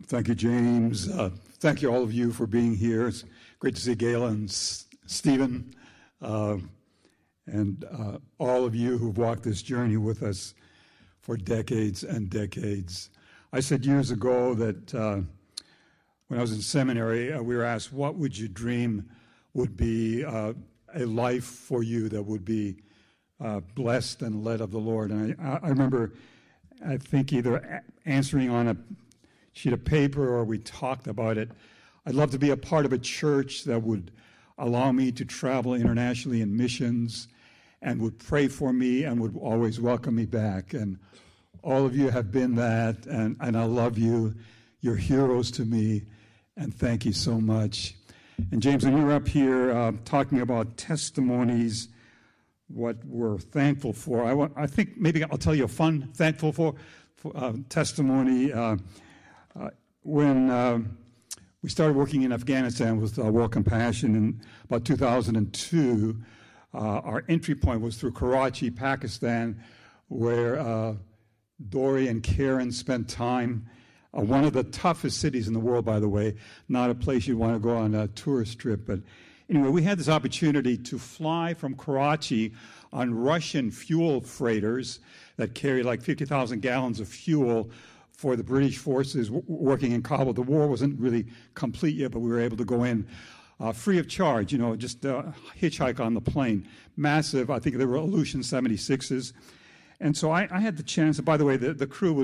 Thank you, James. Thank you, all of you, for being here. It's great to see Gayla and Stephen, and all of you who've walked this journey with us for decades and decades. I said years ago that when I was in seminary, we were asked, what would you dream would be a life for you that would be blessed and led of the Lord? And I remember, I think, either answering on a sheet of paper or we talked about it. I'd love to be a part of a church that would allow me to travel internationally in missions and would pray for me and would always welcome me back. And all of you have been that, and I love you. You're heroes to me, and thank you so much. And James, when you're up here talking about testimonies, what we're thankful for, I think maybe I'll tell you a fun thankful for testimony. When we started working in Afghanistan with World Compassion in about 2002, our entry point was through Karachi, Pakistan, where Dory and Karen spent time. One of the toughest cities in the world, by the way, not a place you'd want to go on a tourist trip. But anyway, we had this opportunity to fly from Karachi on Russian fuel freighters that carried like 50,000 gallons of fuel for the British forces working in Kabul. The war wasn't really complete yet, but we were able to go in free of charge, just hitchhike on the plane. Massive, I think they were Ilyushin 76s. And so I had the chance, and by the way, the crew was